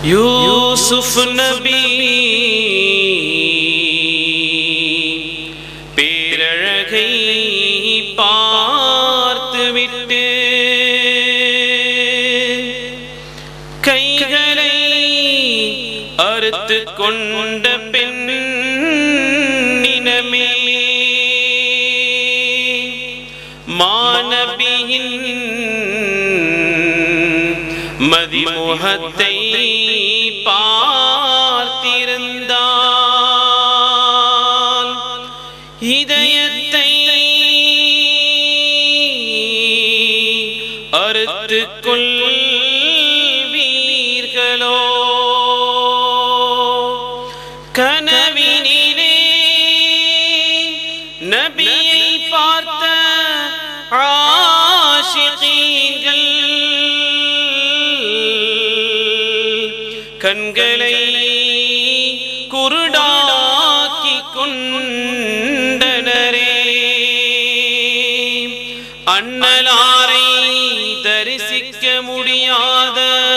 யூசுப் நபி பேரழகை பார்த்துவிட்டு கைகளை அறுத்து கொண்ட பெண்ணினமே மாநபியின் மதிமுகத்தை பார்த்திருந்தால் இதயத்தை அறுத்து கொள்வீர்களோ கனவினிலே நபியை பார்த்த ஆஷிகீன்கள் கண்களை குருடாக்கி கொண்டனரே அண்ணலாரை தரிசிக்க முடியாத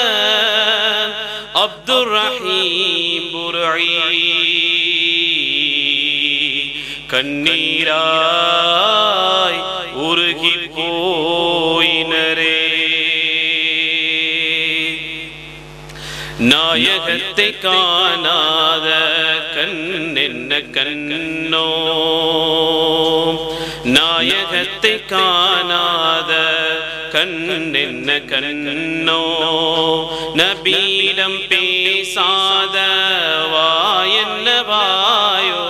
அப்துர் ரஹீம் புர்இ கண்ணீராய் உருகி போயினரே நாயகத்தை காணாத கண் என்ன கண்ணோ நாயகத்தை காணாத கண் என்ன கண்ணோ நபீடம் பேசாத வாயென்ன வாயோ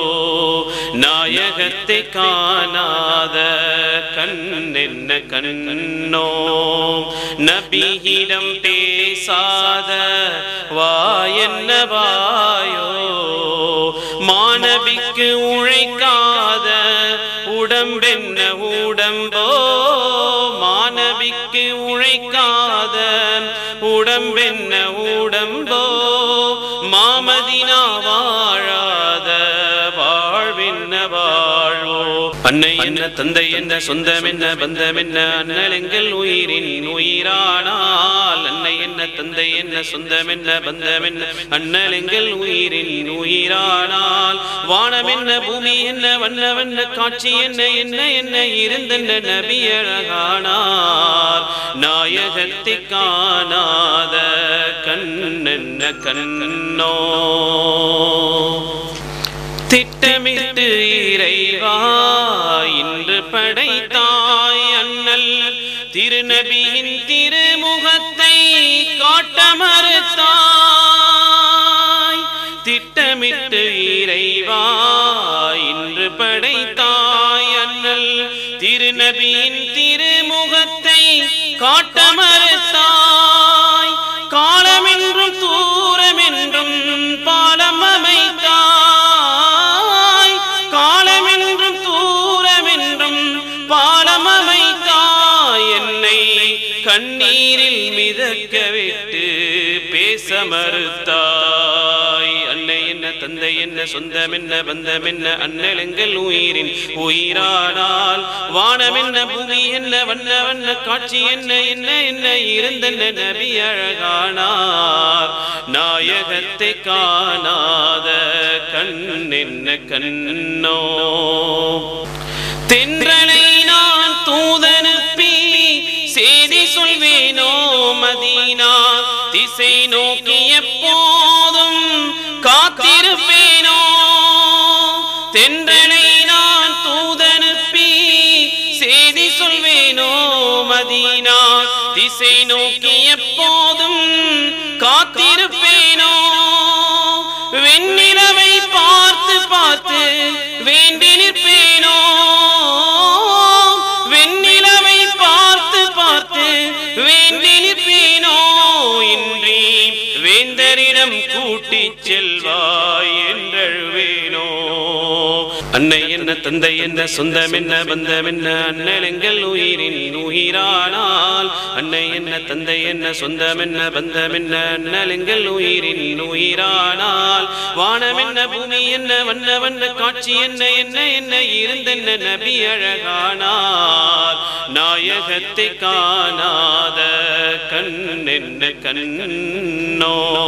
நாயகத்தை காணாத கண் என்ன கண்ணோ நபியிடம் பேசாத வாயென்ன வாயோ மாநபிக்கு உழைக்காத உடம்பென்ன உடம்போ மாநபிக்கு உழைக்காத உடம்பென்ன உடம்போ மாமதினா வாழாத வாழ்வென்ன வாழ்வோ அன்னை என்ன தந்தை என்ன சொந்தம் என்ன பந்தம் என்ன அண்ணலெங்கள் உயிரின் உயிரானால் அன்னை என்ன தந்தை என்ன சொந்தம் என்ன பந்தம் என்ன அண்ணலெங்கள் உயிரின் உயிரானால் வானம் என்ன பூமி என்ன வண்ண வண்ண காட்சி என்ன என்ன என்ன இருந்தென்ன நபி அழகானார் நாயகத்தை காணாத கண் என்ன கண்ணோ திட்டமிட்டு இறைவா இன்று படைத்தாய் அண்ணல் திருநபியின் திருமுகத்தை காட்ட மறுத்தாய் திட்டமிட்டு இறைவா இன்று படைத்தாய் அண்ணல் திருநபியின் திருமுகத்தை காட்ட மறுத்தாய் காலமென்றும் தூரமென்றும் பாலம் அமைத்தாய் காலமென்றும் தூரமென்றும் பாலம் அமைத்தாய் என்னை கண்ணீரில் மிதக்க விட்டு பேச மறுத்தாய் அன்னை என்ன தந்தை என்ன சொந்தம் என்ன பந்தம் என்ன அண்ணலெங்கள் உயிரின் உயிரானால் வானம் என்ன பூமி என்ன வண்ண வண்ண காட்சி என்ன என்ன என்ன இருந்தென்ன நபி அழகானார் நாயகத்தை காணாத கண் என்ன கண்ணோ தென்றலை நான் தூதனுப்பி செய்தி சொல்வேனோ மதீனா திசை நோக்கி எப்போதும் காத்திருப்பேனோ தென்றலை நான் தூதனுப்பி செய்தி சொல்வேனோ மதீனா திசை நோக்கி எப்போதும் காத்திருப்பேனோ வெண்ணிலவை பார்த்து பார்த்து வேண்டி நிற்பேனோ வெண்ணிலவை பார்த்து பார்த்து வேண்டி நிற்பேனோ இன்றி வேந்தரிடம் கூட்டிச் செல்வாய் என்றழுவேனோ அன்னை என்ன தந்தை என்ன சொந்தம் என்ன பந்தம் என்ன அண்ணலெங்கள் உயிரின் உயிரானால் அன்னை என்ன தந்தை என்ன சொந்தம் என்ன பந்தம் என்ன அண்ணலெங்கள் உயிரின் உயிரானால் வானம் என்ன பூமி என்ன வண்ண வண்ண காட்சி என்ன என்ன என்ன இருந்தென்ன நபி அழகானார் நாயகத்தை காணாத கண் என்ன கண்ணோ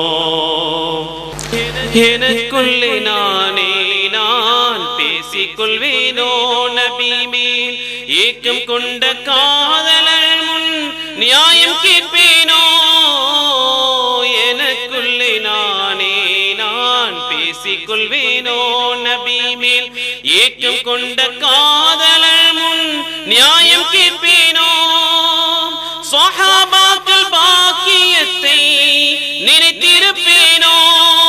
எனக்குள்ளே நானே நான் பேசிக்கொள்வேனோ நபி மேல் ஏக்கம் கொண்ட காதலர் முன் நியாயம் கேட்பேனோ எனக்குள்ளே நானே நான் பேசிக்கொள்வேனோ நபி மேல் ஏக்கம் கொண்ட காதலர் முன் நியாயம் கேட்பேனோ சஹாபாக்கள் பாக்கியத்தை நினைத்திருப்பேனோ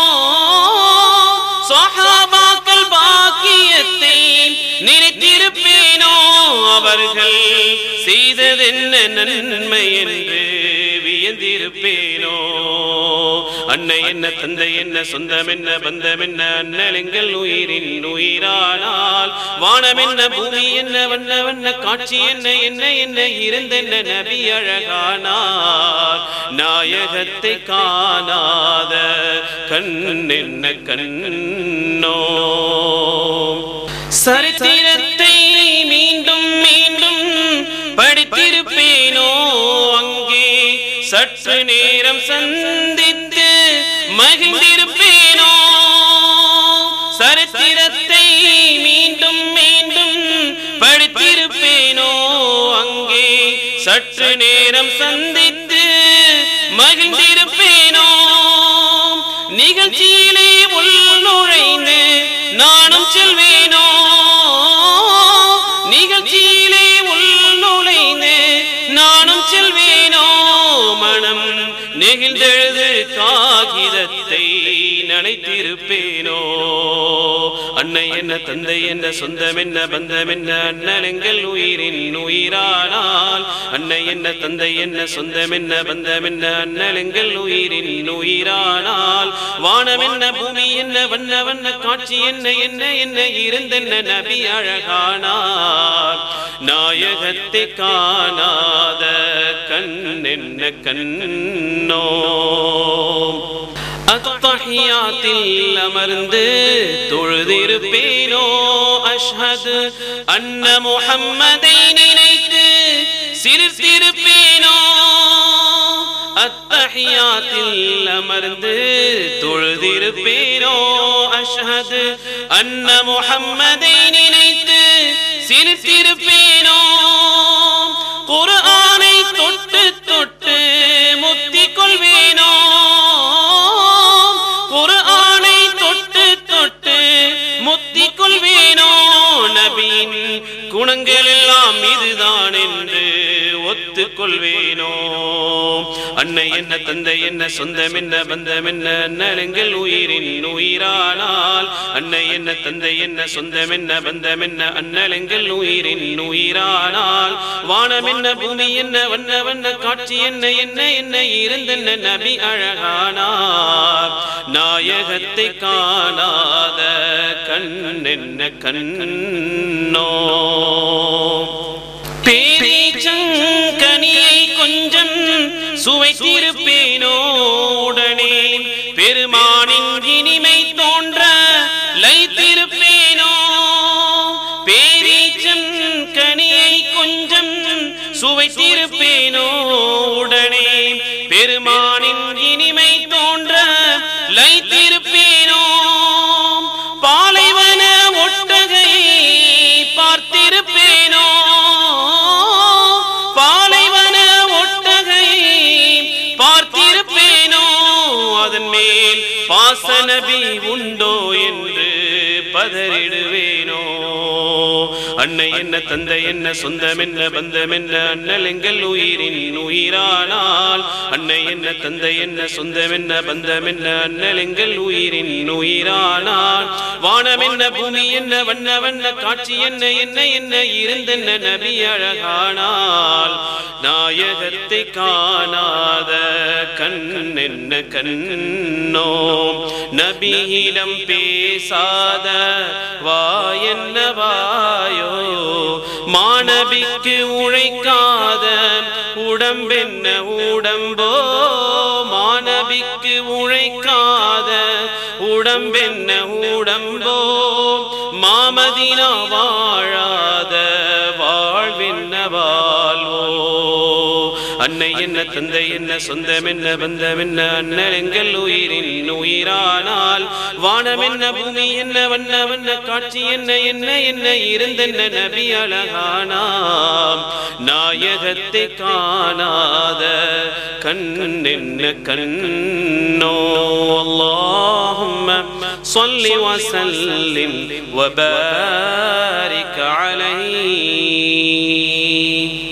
சஹாபாக்கள் பாக்கியத்தை நினைத்திருப்பேனோ அவர்கள் செய்ததென்ன நன்மை என்று வியந்திருப்பேனோ அன்னை என்ன தந்தை என்ன சொந்தம் என்ன பந்தம் என்ன அண்ணல் எங்கள் உயிரின் உயிரானால் வானம் என்ன பூமி என்ன வண்ண வண்ண காட்சி என்ன என்ன என்ன இருந்தென்ன நபி அழகானார் நாயகத்தை காணாத கண் என்ன கண்ணோ சரித்திரத்தை மீண்டும் மீண்டும் படித்திருப்பேனோ அங்கே சற்று நேரம் சந்தித்து மகிழ்ந்திருப்பேனோ சரித்திரத்தை மீண்டும் மீண்டும் படித்திருப்பேனோ அங்கே சற்று நேரம் சந்தித்து மகிழ்ந்திருப்பேனோ நிகழ்ச்சியிலே உள் நுழைந்து நானும் செல்வேனோ நிகழ்ச்சியிலே உள் நுழைந்து நானும் செல்வேனோ மனம் நெகிழ்ந்தெழுது காகிதத்தை நினைத்திருப்பேனோ அன்னை என்ன தந்தை என்ன சொந்தம் என்ன பந்தம் என்ன அண்ணல் எங்கள் உயிரின் உயிரானால் அன்னை என்ன தந்தை என்ன சொந்தம் என்ன பந்தம் என்ன அண்ணல் எங்கள் உயிரின் உயிரானால் வானம் என்ன பூமி என்ன வண்ண வண்ண காட்சி என்ன என்ன என்ன இருந்தென்ன நபி அழகானார் நாயகத்தை காணாத கண் என்ன கண்ணோ அத்தஹியாத்தில் அமர்ந்து தொழுதிருப்பேனோ அஷ்ஹது அன்ன முஹம்மதை நினைத்து சிரித்திருப்பேனோ அத்தஹியாத்தில் அமர்ந்து தொழுதிருப்பேனோ அஷ்ஹது அன்ன முஹம்மதை நினைத்து சிரித்திருப்பேனோ குர்ஆனை தொட்டு தொட்டு முத்திக் கொள்வேனோ குர்ஆனை தொட்டு தொட்டு முத்திக் கொள்வேனோ நபியின் குணங்கள் எல்லாம் இதுதான் என்று ஒத்துக்கொள்வேனோ அன்னை என்ன தந்தை என்ன சொந்தம் என்ன பந்தம் என்ன அண்ணல் எங்கள் உயிரின் உயிரானால் அன்னை என்ன தந்தை என்ன சொந்தம் என்ன பந்தம் என்ன அண்ணல் எங்கள் உயிரின் உயிரானால் வானம் என்ன பூமி என்ன வண்ண வண்ண காட்சி என்ன என்ன என்ன இருந்தென்ன நபி அழகானார் நாயகத்தை காணாத கண் என்ன கண்ணோ பேரீச்சங்கனியை கொஞ்சம் சுவைத்திருப்பேனோ உடனே பெருமானின் இனிமை தோன்ற லைத்திருப்பேனோ பேரீச்சங்கனியை கொஞ்சம் சுவைத்திருப்பேனோ உடனே பெருமானின் இனிமை தோன்ற லைத்திருப்பேனோ பாலைவன ஒட்டகையை பார்த்திருப்பேனோ பாலைவன ஒட்டகையை பார்த்திருப்பேனோ அதன் மேல் பாசநபி உண்டோ என்று பதறிடுவேனோ அன்னை என்ன தந்தை என்ன சொந்தம் என்ன பந்தம் என்ன அண்ணல் எங்கள் உயிரின் உயிரானால் அன்னை என்ன தந்தை என்ன சொந்தம் என்ன பந்தம் என்ன அண்ணல் எங்கள் உயிரின் உயிரானால் வானம் என்ன பூமி என்ன வண்ண வண்ண காட்சி என்ன என்ன என்ன இருந்தென்ன நபி அழகானால் நாயகத்தை காணாத கண் என்ன கண்ணோ நபியிடம் பேசாத வாயென்ன வாயோ மாநபிக்கு உழைக்காத உடம்பென்ன உடம்போ மாநபிக்கு உழைக்காத உடம்பென்ன உடம்போ மாமதினா வாழாத வாழ்வென்ன வாழ்வோ அன்னை என்ன தந்தை என்ன சொந்தம் என்ன பந்தம் என்ன அண்ணல் எங்கள் உயிரின் உயிரானால் வானம் என்ன பூமி என்ன வண்ண வண்ண காட்சி என்ன என்ன என்ன இருந்தென்ன நபி அழகானாம் நாயகத்தை காணாத கண் என்ன கண்ணோ اللهم صل وسلم وبارك عليه